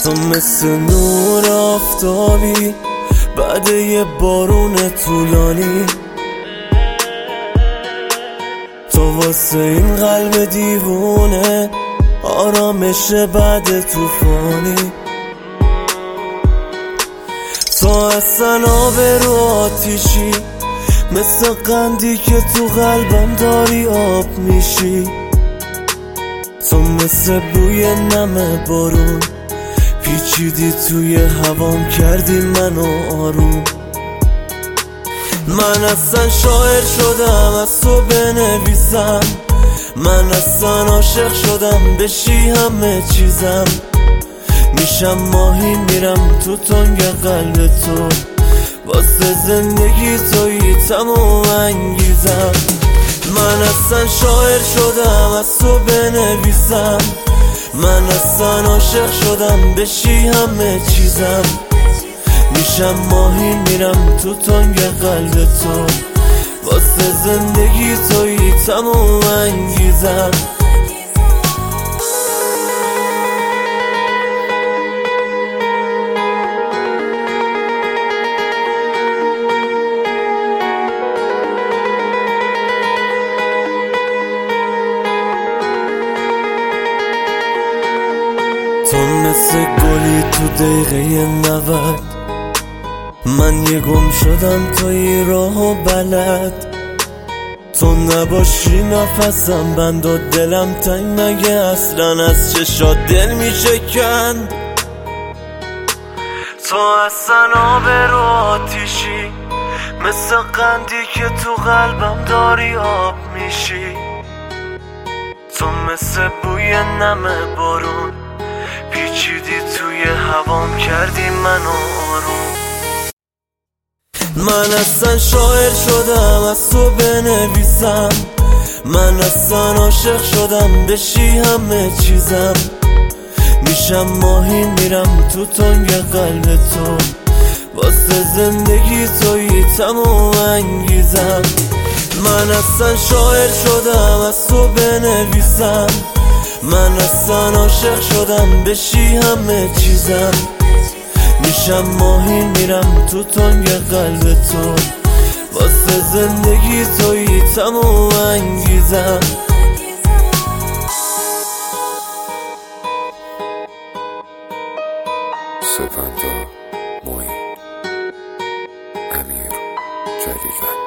تو مثل نور آفتابی بعد یه بارون طولانی، تو واسه این قلب دیوونه آرامش بعد طوفانی. تو اصلا آب رو آتیشی، مثل قندی که تو قلبم داری آب میشی. تو مثل بوی نم بارون پیچیدی توی هوام، کردی منو آروم. من اصلا شاعر شدم از تو بنویسم، من اصلا عاشق شدم بشی همه چیزم. میشم ماهی میرم تو تنگ قلب تو، واسه زندگی توی تمام انگیزم. من اصلا شاعر شدم از تو بنویسم، من اصلا عاشق شدم بشی همه چیزم. میشم ماهی میرم تو تنگ قلب تو، واسه زندگی توی تمام انگیزم. تو مثل گلی تو دقیقه 90، من یه گم شدم توی راه و بلد. تو نباشی نفسم بند و دلم تنگ، مگه اصلا از چشات دل میشه کند. تو اصلا آب رو آتیشی، مثل قندی که تو قلبم داری آب میشی. تو مثل بوی نم بارون پیچیدی توی هوام، کردی منو آروم. من اصلا شاعر شدم از تو بنویسم، من اصلا عاشق شدم بشی همه چیزم. میشم ماهی میرم تو تنگ قلب تو، واسه زندگی توی تمام انگیزم. من اصلا شاعر شدم از تو بنویسم، من اصلا عاشق شدم بشی همه چیزم. میشم ماهی میرم تو تنگ قلب تو، واسه زندگی توی تمام انگیزم. سپنتا موین امیر جلیلی